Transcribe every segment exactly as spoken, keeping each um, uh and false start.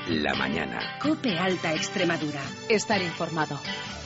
la mañana. COPE Alta Extremadura. Estar informado.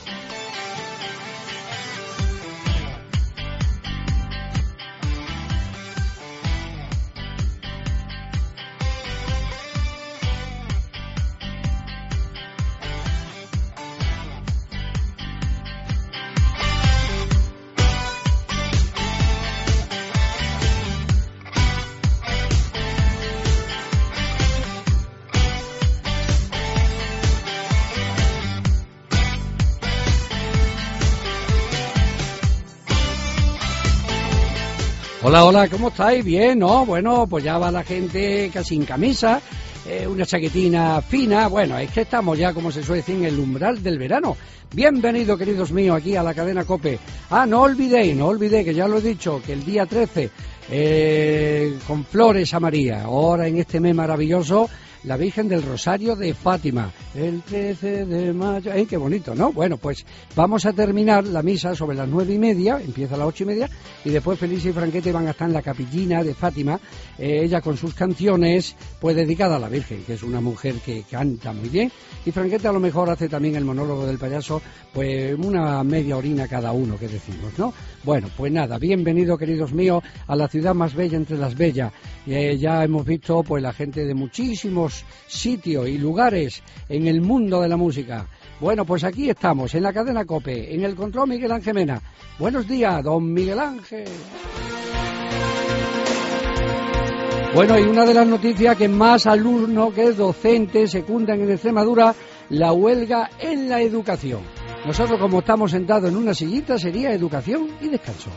Hola, hola, ¿cómo estáis? Bien, ¿no? Bueno, pues ya va la gente casi en camisa, eh, una chaquetina fina. Bueno, es que estamos ya, como se suele decir, en el umbral del verano. Bienvenido, queridos míos, aquí a la cadena COPE. Ah, no olvidéis, no olvidéis, que ya lo he dicho, que el día trece, eh, con flores a María, ahora en este mes maravilloso, la Virgen del Rosario de Fátima, el trece de mayo, ¡ay, qué bonito!, ¿no? Bueno, pues vamos a terminar la misa sobre las nueve y media, empieza a las ocho y media, y después Felicia y Franquete van a estar en la capillina de Fátima, eh, ella con sus canciones, pues dedicada a la Virgen, que es una mujer que canta muy bien, y Franquete a lo mejor hace también el monólogo del payaso, pues una media orina cada uno, que decimos, ¿no? Bueno, pues nada, bienvenido, queridos míos, a la ciudad más bella entre las bellas. Eh, ya hemos visto, pues, la gente de muchísimos sitios y lugares en el mundo de la música. Bueno, pues aquí estamos, en la cadena COPE, en el control Miguel Ángel Mena. Buenos días, don Miguel Ángel. Bueno, y una de las noticias que más alumnos que docentes secundan en Extremadura, la huelga en la educación. Nosotros, como estamos sentados en una sillita, sería educación y descanso.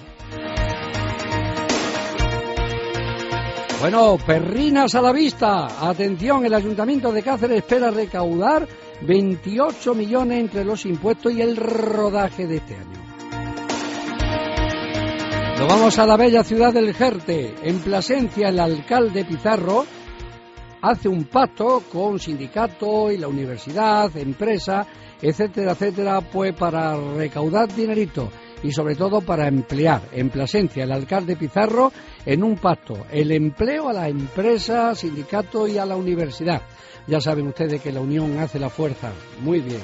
Bueno, perrinas a la vista. Atención, el Ayuntamiento de Cáceres espera recaudar veintiocho millones entre los impuestos y el rodaje de este año. Nos vamos a la bella ciudad del Jerte. En Plasencia, el alcalde Pizarro hace un pacto con sindicato y la universidad, empresa, etcétera, etcétera, pues para recaudar dinerito y sobre todo para emplear. En Plasencia, el alcalde Pizarro, en un pacto, el empleo a la empresa, sindicato y a la universidad. Ya saben ustedes que la unión hace la fuerza. Muy bien.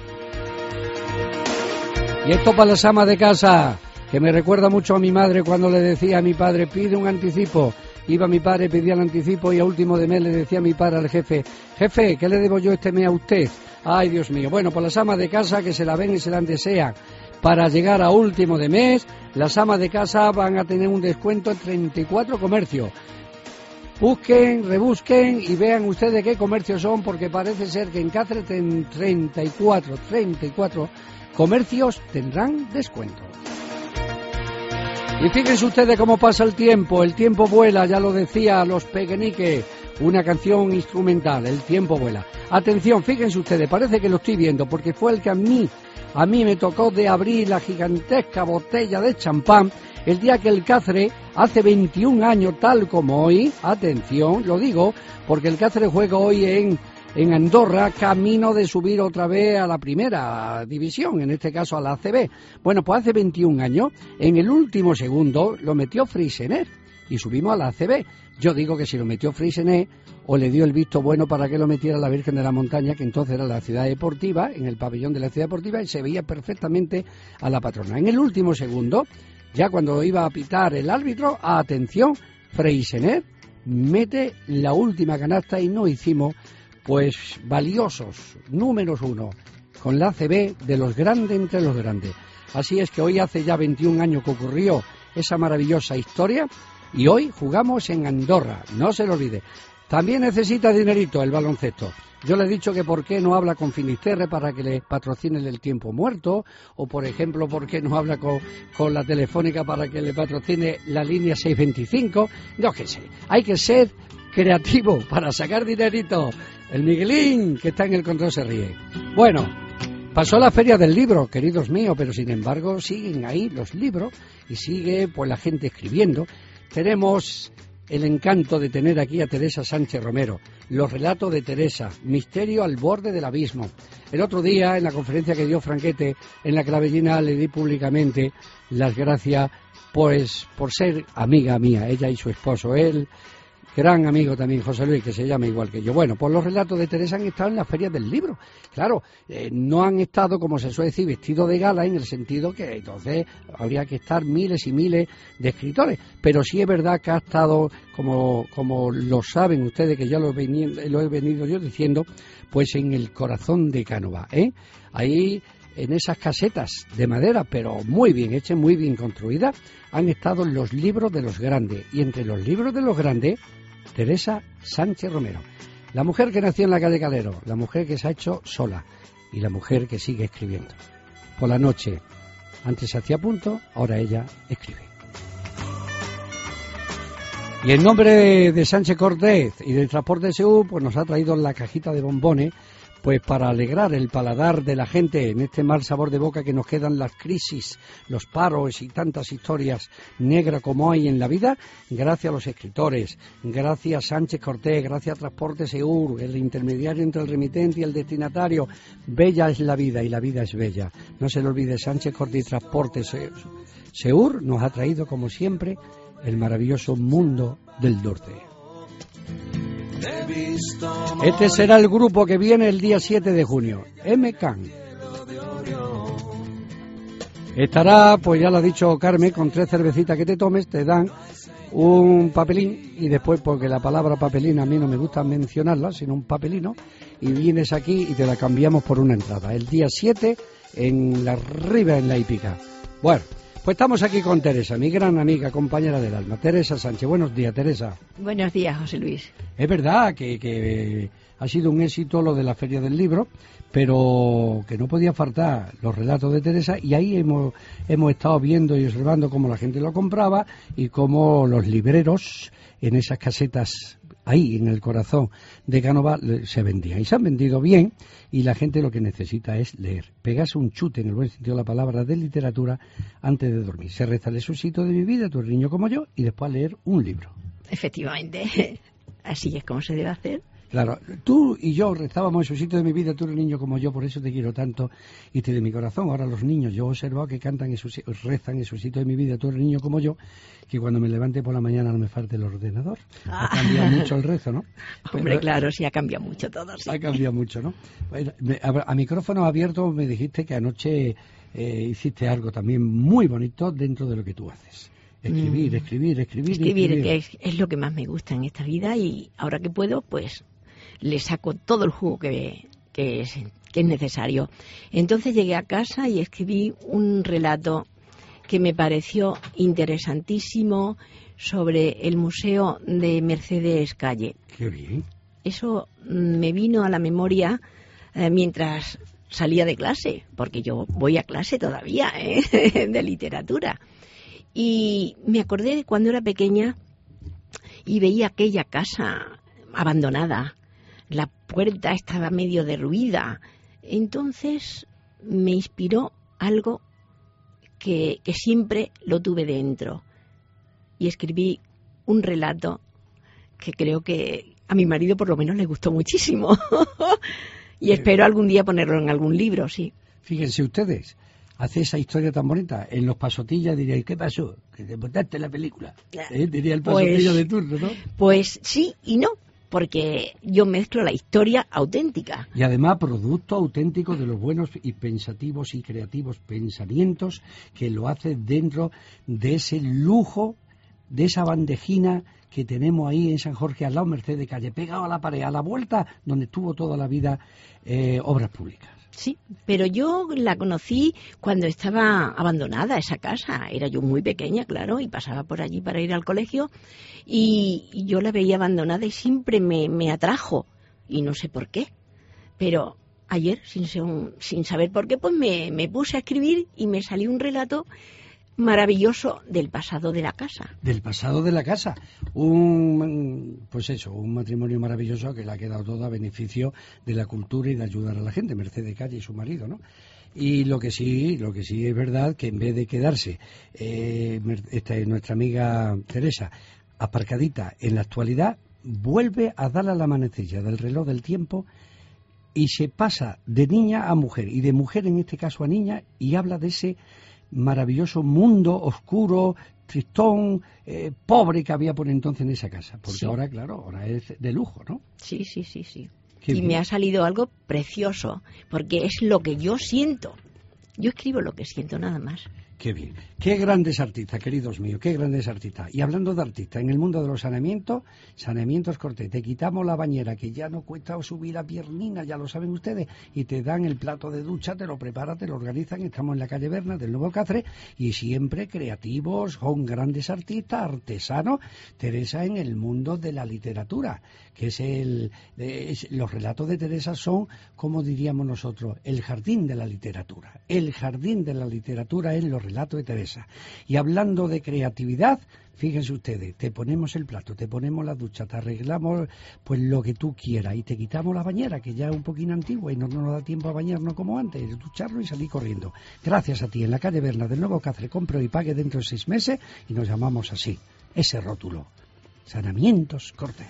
Y esto para las amas de casa, que me recuerda mucho a mi madre cuando le decía a mi padre, pide un anticipo. Iba mi padre, pedía el anticipo y a último de mes le decía a mi padre al jefe, jefe, ¿qué le debo yo este mes a usted? Ay, Dios mío. Bueno, pues las amas de casa que se la ven y se la desean. Para llegar a último de mes, las amas de casa van a tener un descuento en treinta y cuatro comercios. Busquen, rebusquen y vean ustedes qué comercios son, porque parece ser que en Cáceres en treinta y cuatro, treinta y cuatro comercios tendrán descuento. Y fíjense ustedes cómo pasa el tiempo, el tiempo vuela, ya lo decía Los Pequeñiques, una canción instrumental, el tiempo vuela. Atención, fíjense ustedes, parece que lo estoy viendo, porque fue el que a mí, a mí me tocó de abrir la gigantesca botella de champán el día que el Cáceres, hace veintiún años, tal como hoy, atención, lo digo, porque el Cáceres juega hoy en... en Andorra, camino de subir otra vez a la primera división, en este caso a la A C B. Bueno, pues hace veintiún años, en el último segundo, lo metió Freixenet y subimos a la A C B. Yo digo que si lo metió Freixenet, o le dio el visto bueno para que lo metiera la Virgen de la Montaña, que entonces era la ciudad deportiva, en el pabellón de la ciudad deportiva, y se veía perfectamente a la patrona. En el último segundo, ya cuando iba a pitar el árbitro, atención, Freixenet mete la última canasta y no hicimos pues valiosos, números uno, con la A C B de los grandes entre los grandes. Así es que hoy hace ya veintiún años que ocurrió esa maravillosa historia y hoy jugamos en Andorra, no se lo olvide. También necesita dinerito el baloncesto. Yo le he dicho que por qué no habla con Finisterre para que le patrocinen el tiempo muerto, o por ejemplo, por qué no habla con, con la Telefónica para que le patrocine la línea seiscientos veinticinco. Yo qué sé, hay que ser creativo para sacar dinerito. El Miguelín, que está en el control, se ríe. Bueno, pasó la feria del libro, queridos míos, pero sin embargo siguen ahí los libros y sigue pues la gente escribiendo. Tenemos el encanto de tener aquí a Teresa Sánchez Romero, los relatos de Teresa, misterio al borde del abismo. El otro día, en la conferencia que dio Franquete, en la Clavellina, le di públicamente las gracias pues por ser amiga mía, ella y su esposo. Él gran amigo también, José Luis, que se llama igual que yo. Bueno, pues los relatos de Teresa han estado en las ferias del libro. Claro, eh, no han estado, como se suele decir, vestidos de gala, en el sentido que entonces habría que estar miles y miles de escritores. Pero sí es verdad que ha estado, como, como lo saben ustedes, que ya lo he, venido, lo he venido yo diciendo, pues en el corazón de Cánova, ¿eh? Ahí, en esas casetas de madera, pero muy bien hechas, muy bien construidas, han estado los libros de los grandes. Y entre los libros de los grandes, Teresa Sánchez Romero, la mujer que nació en la calle Calero, la mujer que se ha hecho sola y la mujer que sigue escribiendo. Por la noche, antes se hacía punto, ahora ella escribe. Y en nombre de, de Sánchez Cortés y del Transporte S U, pues nos ha traído la cajita de bombones, pues para alegrar el paladar de la gente en este mal sabor de boca que nos quedan las crisis, los paros y tantas historias negras como hay en la vida, gracias a los escritores, gracias a Sánchez Cortés, gracias a Transporte Seur, el intermediario entre el remitente y el destinatario. Bella es la vida y la vida es bella. No se le olvide, Sánchez Cortés y Transporte Seur nos ha traído, como siempre, el maravilloso mundo del norte. Este será el grupo que viene el día siete de junio, M C A N. Estará, pues ya lo ha dicho Carmen, con tres cervecitas que te tomes, te dan un papelín y después, porque la palabra papelín a mí no me gusta mencionarla, sino un papelino, y vienes aquí y te la cambiamos por una entrada. El día siete en la Riva, en la Hípica. Bueno, pues estamos aquí con Teresa, mi gran amiga, compañera del alma, Teresa Sánchez. Buenos días, Teresa. Buenos días, José Luis. Es verdad que, que ha sido un éxito lo de la Feria del Libro, pero que no podía faltar los relatos de Teresa, y ahí hemos, hemos estado viendo y observando cómo la gente lo compraba y cómo los libreros en esas casetas ahí en el corazón de Cánova se vendían, y se han vendido bien, y la gente lo que necesita es leer, pegarse un chute en el buen sentido de la palabra de literatura antes de dormir. Se reza el Jesucito de mi vida, tu niño como yo, y después leer un libro. Efectivamente, así es como se debe hacer. Claro, tú y yo rezábamos Jesucito de mi vida, tú eres niño como yo, por eso te quiero tanto y te de mi corazón. Ahora los niños, yo he observado que cantan, rezan Jesucito de mi vida, tú eres niño como yo, que cuando me levante por la mañana no me falte el ordenador. Ah. Ha cambiado mucho el rezo, ¿no? Hombre, pero, claro, sí ha cambiado mucho todo, sí. Ha cambiado mucho, ¿no? A, a micrófono abierto me dijiste que anoche eh, hiciste algo también muy bonito dentro de lo que tú haces. Escribir, mm. escribir, escribir, escribir. Escribir, que es, es lo que más me gusta en esta vida, y ahora que puedo, pues le saco todo el jugo que, que, es, que es necesario. Entonces llegué a casa y escribí un relato que me pareció interesantísimo sobre el Museo de Mercedes Calle. ¡Qué bien! Eso me vino a la memoria eh, mientras salía de clase, porque yo voy a clase todavía ¿eh? de literatura. Y me acordé de cuando era pequeña y veía aquella casa abandonada. La puerta estaba medio derruida. Entonces me inspiró algo que, que siempre lo tuve dentro. Y escribí un relato que creo que a mi marido por lo menos le gustó muchísimo. Y espero algún día ponerlo en algún libro, sí. Fíjense ustedes, hace esa historia tan bonita. En los pasotillas diríais, ¿qué pasó? Que te montaste la película. ¿Eh? Diría el pasotillo pues, de turno, ¿no? Pues sí y no. Porque yo mezclo la historia auténtica. Y además producto auténtico de los buenos y pensativos y creativos pensamientos que lo hace dentro de ese lujo, de esa bandejina que tenemos ahí en San Jorge, al lado Mercedes Calle, pegado a la pared, a la vuelta, donde estuvo toda la vida eh, obras públicas. Sí, pero yo la conocí cuando estaba abandonada esa casa. Era yo muy pequeña, claro, y pasaba por allí para ir al colegio, y, y yo la veía abandonada y siempre me, me atrajo, y no sé por qué. Pero ayer, sin, ser un, sin saber por qué, pues me, me puse a escribir y me salió un relato maravilloso del pasado de la casa. Del pasado de la casa. Un, pues eso, un matrimonio maravilloso que le ha quedado todo a beneficio de la cultura y de ayudar a la gente, Mercedes Calle y su marido, ¿no? Y lo que sí, lo que sí es verdad que en vez de quedarse eh, esta, nuestra amiga Teresa aparcadita en la actualidad, vuelve a darle a la manecilla del reloj del tiempo y se pasa de niña a mujer, y de mujer en este caso a niña, y habla de ese maravilloso mundo oscuro, tristón, eh, pobre que había por entonces en esa casa. Porque Sí. ahora, claro, ahora es de lujo, ¿no? Sí, sí, sí, sí. Qué Y bien. me ha salido algo precioso, porque es lo que yo siento. Yo escribo lo que siento, nada más. Qué bien. Qué grandes artistas, queridos míos, qué grandes artistas. Y hablando de artistas, en el mundo de los saneamientos, saneamientos Cortés, te quitamos la bañera, que ya no cuesta subir la piernina, ya lo saben ustedes, y te dan el plato de ducha, te lo preparan, te lo organizan. Estamos en la calle Berna del Nuevo Cáceres, y siempre creativos, con grandes artistas, artesanos. Teresa en el mundo de la literatura, que es el... es- los relatos de Teresa son, como diríamos nosotros, el jardín de la literatura. El jardín de la literatura es los relato de Teresa. Y hablando de creatividad, fíjense ustedes, te ponemos el plato, te ponemos la ducha, te arreglamos pues lo que tú quieras y te quitamos la bañera, que ya es un poquín antigua y no, no nos da tiempo a bañarnos como antes, de ducharnos y salir corriendo. Gracias a ti, en la calle Berna del Nuevo Cáceres, compro y pague dentro de seis meses y nos llamamos así, ese rótulo, Saneamientos Cortés.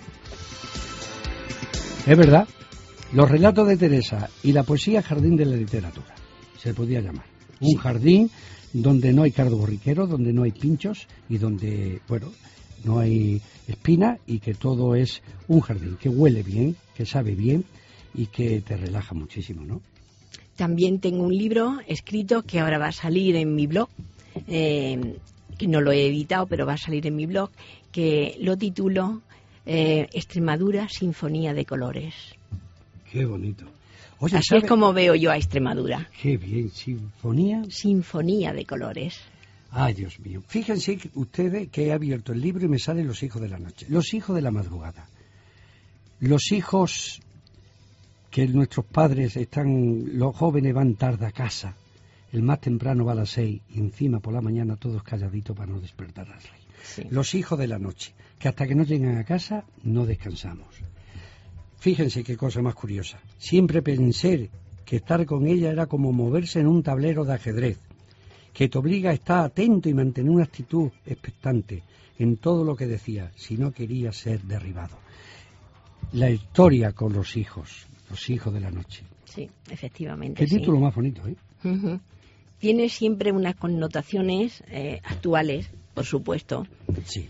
Es verdad, los relatos de Teresa y la poesía jardín de la literatura, se podía llamar. Un Sí. jardín donde no hay cardo borriquero, donde no hay pinchos y donde, bueno, no hay espina y que todo es un jardín que huele bien, que sabe bien y que te relaja muchísimo, ¿no? También tengo un libro escrito que ahora va a salir en mi blog, eh, que no lo he editado, pero va a salir en mi blog, que lo titulo eh, Extremadura, Sinfonía de Colores. Qué bonito. Oye, Así ¿sabe? es como veo yo a Extremadura. Qué bien, sinfonía. Sinfonía de colores. Ay, Dios mío. Fíjense que ustedes que he abierto el libro y me salen los hijos de la noche, los hijos de la madrugada, los hijos que nuestros padres están, los jóvenes van tarde a casa, el más temprano va a las seis y encima por la mañana todos calladitos para no despertar al rey. Sí. Los hijos de la noche, que hasta que no llegan a casa no descansamos. Fíjense qué cosa más curiosa. Siempre pensé que estar con ella era como moverse en un tablero de ajedrez, que te obliga a estar atento y mantener una actitud expectante en todo lo que decía, si no quería ser derribado. La historia con los hijos, los hijos de la noche. Sí, efectivamente. Qué sí. título más bonito, ¿eh? Ujú. Tiene siempre unas connotaciones eh, actuales, por supuesto, Sí.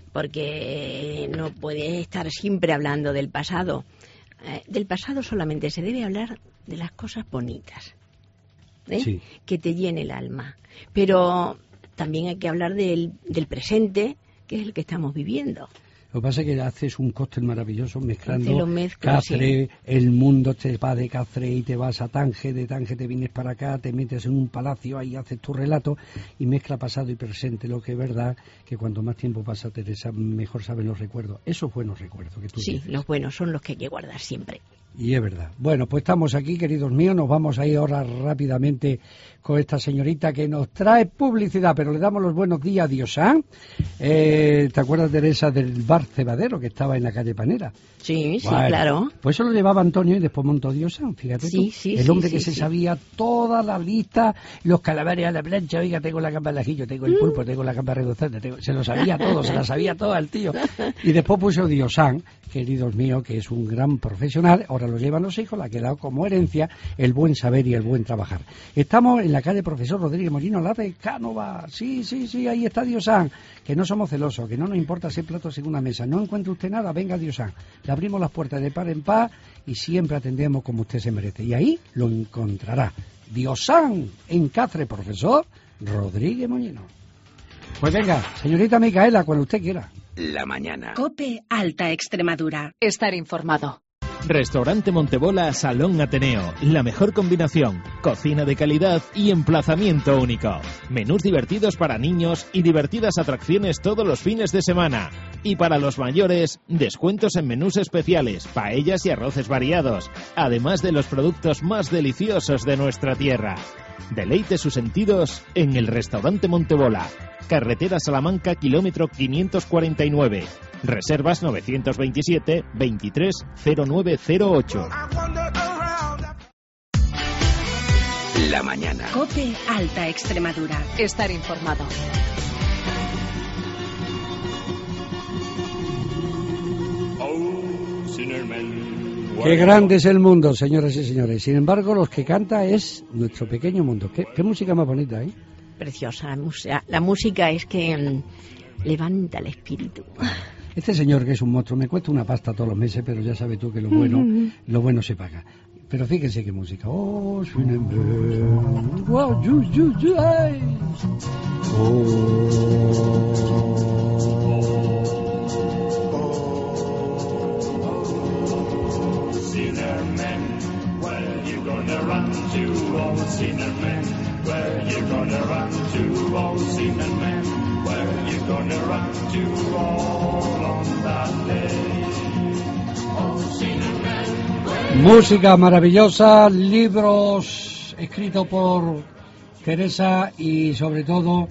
porque no puede estar siempre hablando del pasado. Eh, del pasado solamente se debe hablar de las cosas bonitas, ¿eh? Sí. Que te llene el alma. Pero también hay que hablar del, del presente, que es el que estamos viviendo. Lo que pasa es que haces un cóctel maravilloso mezclando Te lo mezclo, Cáceres, el mundo te va de Cáceres y te vas a Tánger, de Tánger te vienes para acá, te metes en un palacio, ahí haces tu relato y mezcla pasado y presente, lo que es verdad que cuanto más tiempo pasa Teresa, mejor saben los recuerdos, esos buenos recuerdos que tú Sí, dices. los buenos son los que hay que guardar siempre. Y es verdad. Bueno, pues estamos aquí, queridos míos, nos vamos a ir ahora rápidamente con esta señorita que nos trae publicidad, pero le damos los buenos días a Diosán. Eh, ¿Te acuerdas, Teresa, del bar Cebadero que estaba en la calle Panera? Sí, sí, Bueno, claro. Pues eso lo llevaba Antonio y después montó Diosán, fíjate Sí, tú. sí, El sí, hombre sí, que se sí. sabía toda la lista, los calamares a la plancha, oiga, tengo la gamba al ajillo, tengo el pulpo, tengo la gamba reducente, tengo... se lo sabía todo, se la sabía todo el tío. Y después puso Diosán, queridos míos, que es un gran profesional, ahora lo llevan los hijos, le ha quedado como herencia el buen saber y el buen trabajar. Estamos en la calle Profesor Rodríguez Molino, la de Cánova, sí, sí, sí, ahí está Diosán, que no somos celosos, que no nos importa ser platos en una mesa, no encuentra usted nada, venga Diosán, le abrimos las puertas de par en par y siempre atendemos como usted se merece, y ahí lo encontrará, Diosán, en Cáceres, Profesor Rodríguez Molino. Pues venga, señorita Micaela, cuando usted quiera. La mañana. COPE Alta Extremadura. Estar informado. Restaurante Montebola Salón Ateneo, la mejor combinación, cocina de calidad y emplazamiento único. Menús divertidos para niños y divertidas atracciones todos los fines de semana. Y para los mayores, descuentos en menús especiales, paellas y arroces variados, además de los productos más deliciosos de nuestra tierra. Deleite sus sentidos en el Restaurante Montebola, carretera Salamanca, kilómetro quinientos cuarenta y nueve. Reservas novecientos veintisiete veintitrés cero nueve cero ocho. La mañana. COPE Alta Extremadura. Estar informado. Qué grande es el mundo, señoras y señores. Sin embargo, los que canta es nuestro pequeño mundo. Qué, qué música más bonita, ¿eh? Preciosa la música. La música es que mm, levanta el espíritu. Este señor que es un monstruo me cuesta una pasta todos los meses, pero ya sabes tú que lo bueno, mm-hmm. lo bueno se paga. Pero fíjense qué música. Oh, wow, you, you, you, ay. Música maravillosa, libros escritos por Teresa y sobre todo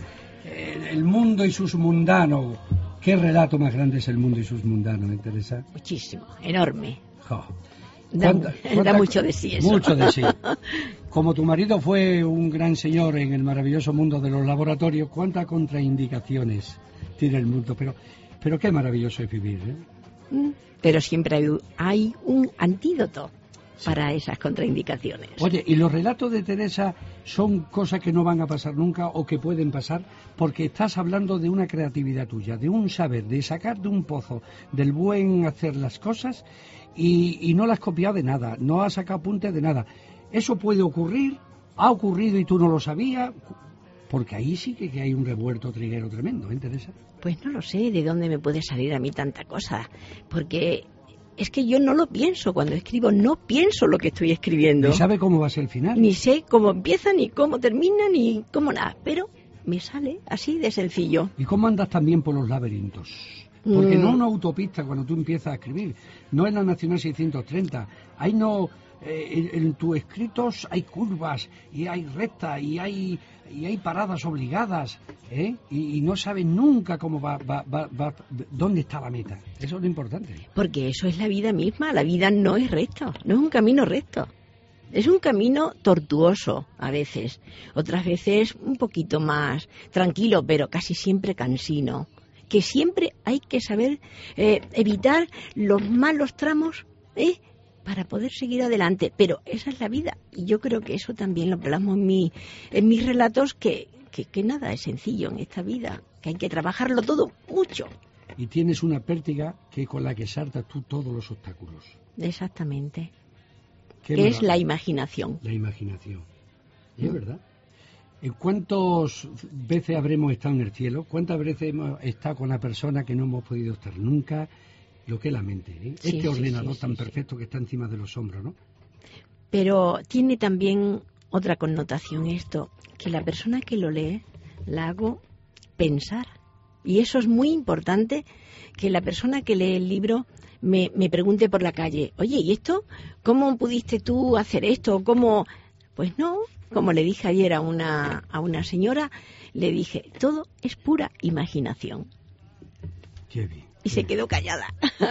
el mundo y sus mundanos. ¿Qué relato más grande es el mundo y sus mundanos, ¿eh, Teresa? Muchísimo, enorme. Oh. Da, da mucho de sí eso. Mucho de sí. Como tu marido fue un gran señor en el maravilloso mundo de los laboratorios, ¿cuántas contraindicaciones tiene el mundo? Pero, pero qué maravilloso es vivir, ¿eh? Pero siempre hay, hay un antídoto sí. para esas contraindicaciones. Oye, ¿y los relatos de Teresa son cosas que no van a pasar nunca o que pueden pasar? Porque estás hablando de una creatividad tuya, de un saber, de sacar de un pozo, del buen hacer las cosas y, y no las has copiado de nada, no has sacado apuntes de nada. Eso puede ocurrir, ha ocurrido y tú no lo sabías, porque ahí sí que, que hay un revuelto triguero tremendo, ¿eh, Teresa? Pues no lo sé, de dónde me puede salir a mí tanta cosa, porque es que yo no lo pienso cuando escribo, no pienso lo que estoy escribiendo. Ni sabe cómo va a ser el final. Ni sé cómo empieza, ni cómo termina, ni cómo nada, pero me sale así de sencillo. ¿Y cómo andas también por los laberintos? Porque mm. no una autopista cuando tú empiezas a escribir, no es la Nacional seiscientos treinta, ahí no... Eh, en, en tus escritos hay curvas y hay rectas y hay y hay paradas obligadas, ¿eh? y, y no sabes nunca cómo va, va, va, va, dónde está la meta. Eso es lo importante. Porque eso es la vida misma. La vida no es recto, no es un camino recto. Es un camino tortuoso a veces, otras veces un poquito más tranquilo, pero casi siempre cansino. Que siempre hay que saber eh, evitar los malos tramos, ¿eh? para poder seguir adelante, pero esa es la vida y yo creo que eso también lo plasmo en, mi, en mis relatos, que, que, que nada es sencillo en esta vida, que hay que trabajarlo todo mucho. Y tienes una pértiga que con la que saltas tú todos los obstáculos. Exactamente. Qué que es la imaginación. La imaginación. ¿Y es verdad? ¿En cuántas veces habremos estado en el cielo? ¿Cuántas veces hemos estado con la persona que no hemos podido estar nunca? Lo que es la mente, ¿eh? Sí, este sí, ordenador sí, tan sí, perfecto sí. que está encima de los hombros, ¿no? Pero tiene también otra connotación esto, que la persona que lo lee la hago pensar. Y eso es muy importante, que la persona que lee el libro me, me pregunte por la calle, oye, ¿y esto? ¿Cómo pudiste tú hacer esto? ¿Cómo? Pues no, como le dije ayer a una, a una señora, le dije, todo es pura imaginación. Qué bien. Y se quedó callada.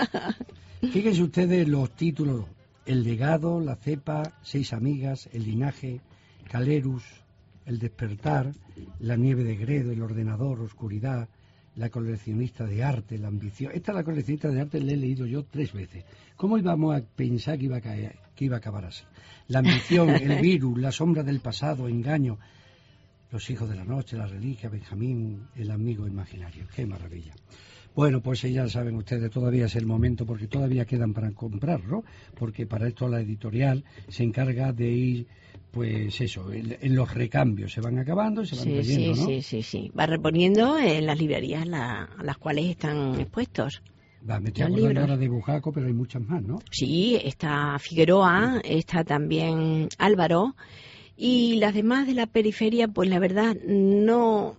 Fíjense ustedes los títulos: El legado, La cepa, Seis amigas, El linaje, Calerus, El despertar, La nieve de Gredo, El ordenador, Oscuridad, La coleccionista de arte, La ambición. Esta La coleccionista de arte la he leído yo tres veces. ¿Cómo íbamos a pensar que iba a, caer, que iba a acabar así? La ambición, El virus, La sombra del pasado, Engaño, Los hijos de la noche, La reliquia, Benjamín, El amigo imaginario. ¡Qué maravilla! Bueno, pues ya saben ustedes, todavía es el momento, porque todavía quedan para comprar, ¿no? Porque para esto la editorial se encarga de ir, pues eso, en, en los recambios, se van acabando y se van sí, trayendo, sí, ¿no? Sí, sí, sí, va reponiendo en las librerías la, a las cuales están expuestos. Va, me estoy acordando ahora de Bujaco, pero hay muchas más, ¿no? Sí, está Figueroa, está también Álvaro, y las demás de la periferia, pues la verdad no,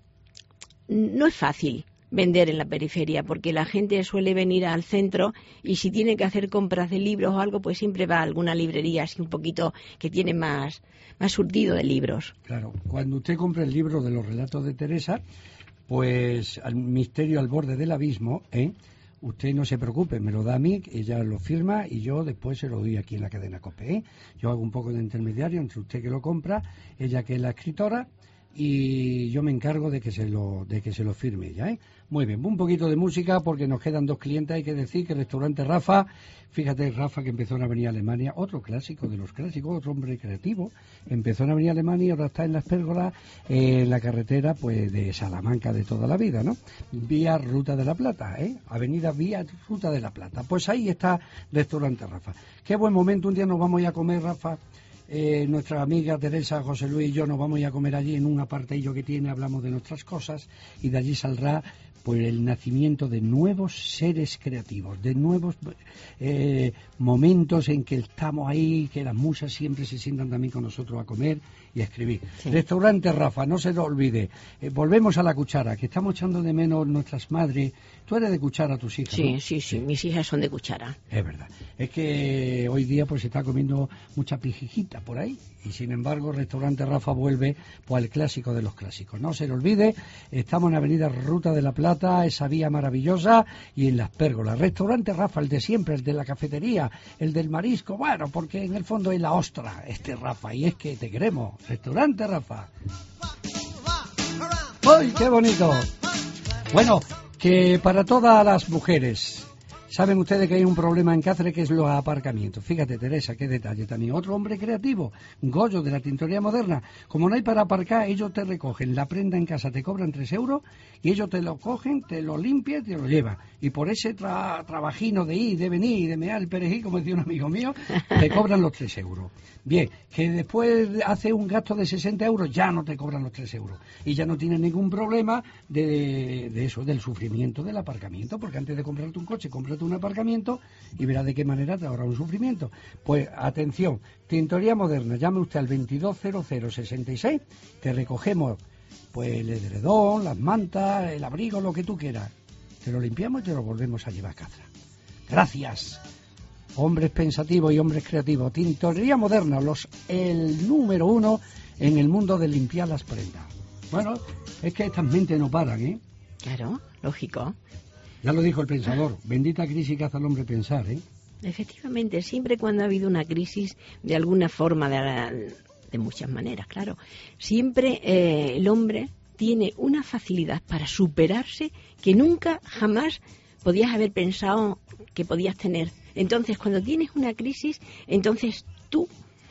no es fácil vender en la periferia, porque la gente suele venir al centro y si tiene que hacer compras de libros o algo, pues siempre va a alguna librería así un poquito que tiene más, más surtido de libros. Claro, cuando usted compra el libro de los relatos de Teresa, pues al misterio al borde del abismo, ¿eh? Usted no se preocupe, me lo da a mí, ella lo firma y yo después se lo doy aquí en la cadena COPE, ¿eh? Yo hago un poco de intermediario entre usted que lo compra, ella que es la escritora, y yo me encargo de que se lo de que se lo firme ya, ¿eh? Muy bien, un poquito de música porque nos quedan dos clientes. Hay que decir que el restaurante Rafa, fíjate, Rafa, que empezó en Avenida Alemania, otro clásico de los clásicos, otro hombre creativo, empezó en Avenida Alemania y ahora está en Las Pérgolas, eh, en la carretera pues de Salamanca de toda la vida, ¿no? Vía Ruta de la Plata, ¿eh? Avenida Vía Ruta de la Plata. Pues ahí está restaurante Rafa. Qué buen momento, un día nos vamos a ir a comer, Rafa. Eh, nuestra amiga Teresa, José Luis y yo nos vamos a ir a comer allí en un apartadillo que tiene, hablamos de nuestras cosas y de allí saldrá pues el nacimiento de nuevos seres creativos, de nuevos eh, momentos en que estamos ahí, que las musas siempre se sientan también con nosotros a comer y a escribir. Sí. Restaurante Rafa, no se lo olvide. Eh, volvemos a la cuchara, que estamos echando de menos nuestras madres. Tú eres de cuchara, tus hijas, sí, ¿no? Sí, sí, sí, mis hijas son de cuchara. Es verdad. Es que hoy día pues se está comiendo mucha pijijita por ahí y sin embargo el restaurante Rafa vuelve pues al clásico de los clásicos. No se lo olvide, estamos en Avenida Ruta de la Plata, esa vía maravillosa, y en Las Pérgolas. Restaurante Rafa, el de siempre, el de la cafetería, el del marisco, bueno, porque en el fondo es la ostra este Rafa, y es que te queremos. Restaurante Rafa. ¡Ay, qué bonito! Bueno, que para todas las mujeres, saben ustedes que hay un problema en Cáceres, que es los aparcamientos. Fíjate, Teresa, qué detalle también. Otro hombre creativo, Goyo, de la Tintorería Moderna. Como no hay para aparcar, ellos te recogen la prenda en casa, te cobran tres euros, y ellos te lo cogen, te lo limpian y te lo llevan. Y por ese tra trabajino de ir, de venir y de mear el perejil, como decía un amigo mío, te cobran los tres euros. Bien, que después hace un gasto de sesenta euros, ya no te cobran los tres euros. Y ya no tienes ningún problema de, de eso, del sufrimiento del aparcamiento, porque antes de comprarte un coche, cómprate un aparcamiento y verá de qué manera te ahorra un sufrimiento. Pues atención, Tintorería Moderna, llame usted al veintidós cero cero sesenta y seis, te recogemos pues el edredón, las mantas, el abrigo, lo que tú quieras. Te lo limpiamos y te lo volvemos a llevar a casa. Gracias, hombres pensativos y hombres creativos. Tintorería Moderna, los el número uno en el mundo de limpiar las prendas. Bueno, es que estas mentes no paran, ¿eh? Claro, lógico. Ya lo dijo el pensador, bendita crisis que hace al hombre pensar, ¿eh? Efectivamente, siempre cuando ha habido una crisis, de alguna forma, de, de muchas maneras, claro, siempre eh, el hombre tiene una facilidad para superarse que nunca, jamás podías haber pensado que podías tener. Entonces, cuando tienes una crisis, entonces tú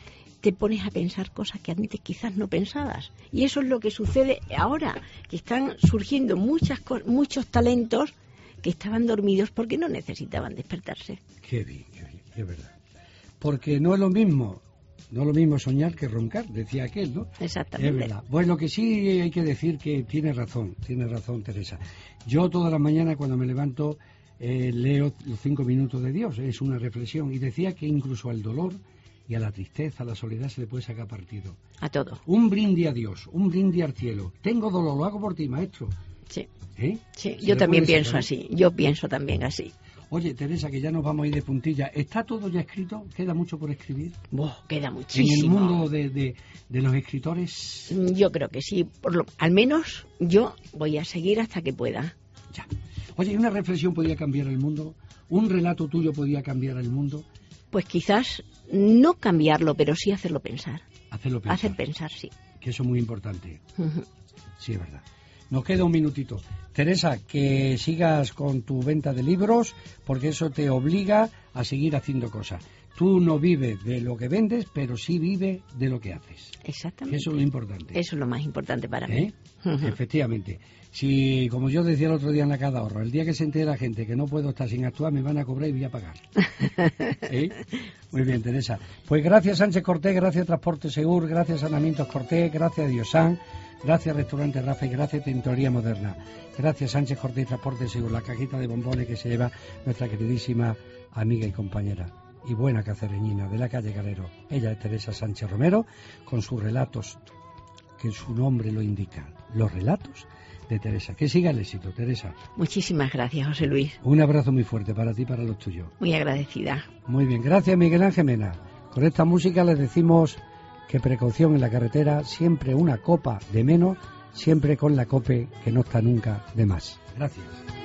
te pones a pensar cosas que antes quizás no pensabas. Y eso es lo que sucede ahora, que están surgiendo muchas muchos talentos que estaban dormidos porque no necesitaban despertarse. Qué bien, qué bien, es verdad. Porque no es lo mismo, no es lo mismo soñar que roncar, decía aquel, ¿no? Exactamente. Es verdad. Bueno, lo que sí hay que decir que tiene razón, tiene razón Teresa. Yo todas las mañanas cuando me levanto eh, leo los cinco minutos de Dios, es una reflexión, y decía que incluso al dolor y a la tristeza, a la soledad se le puede sacar partido. A todo. Un brindis a Dios, un brindis al cielo. Tengo dolor, lo hago por ti, maestro. Sí. ¿Eh? Sí, yo también pienso así, yo pienso también así. Oye, Teresa, que ya nos vamos a ir de puntilla. ¿Está todo ya escrito? ¿Queda mucho por escribir? Oh, queda muchísimo. ¿En el mundo de, de, de los escritores? Yo creo que sí, por lo, al menos yo voy a seguir hasta que pueda. Ya. Oye, ¿una reflexión podía cambiar el mundo? ¿Un relato tuyo podía cambiar el mundo? Pues quizás no cambiarlo, pero sí hacerlo pensar. Hacerlo pensar. Hacer pensar, sí. Que eso es muy importante. Uh-huh. Sí, es verdad. Nos queda un minutito. Teresa, que sigas con tu venta de libros, porque eso te obliga a seguir haciendo cosas. Tú no vives de lo que vendes, pero sí vives de lo que haces. Exactamente. Eso es lo importante. Eso es lo más importante para ¿Eh? mí. Uh-huh. Efectivamente. Si, como yo decía el otro día en la Cada Ahorro, el día que se entere la gente que no puedo estar sin actuar, me van a cobrar y voy a pagar. ¿Eh? Muy bien, Teresa. Pues gracias, Sánchez Cortés, gracias Transporte Segur, gracias Sanamientos Cortés, gracias Diosan, gracias Restaurante Rafa y gracias Tintorería Moderna. Gracias, Sánchez Cortés y Transporte Segur, la cajita de bombones que se lleva nuestra queridísima amiga y compañera y buena cacereñina de la calle Calero. Ella es Teresa Sánchez Romero, con sus relatos, que su nombre lo indica, los relatos de Teresa. Que siga el éxito, Teresa. Muchísimas gracias, José Luis. Un abrazo muy fuerte para ti y para los tuyos. Muy agradecida. Muy bien, gracias Miguel Ángel Mena. Con esta música les decimos que precaución en la carretera, siempre una copa de menos, siempre con la cope que no está nunca de más. Gracias.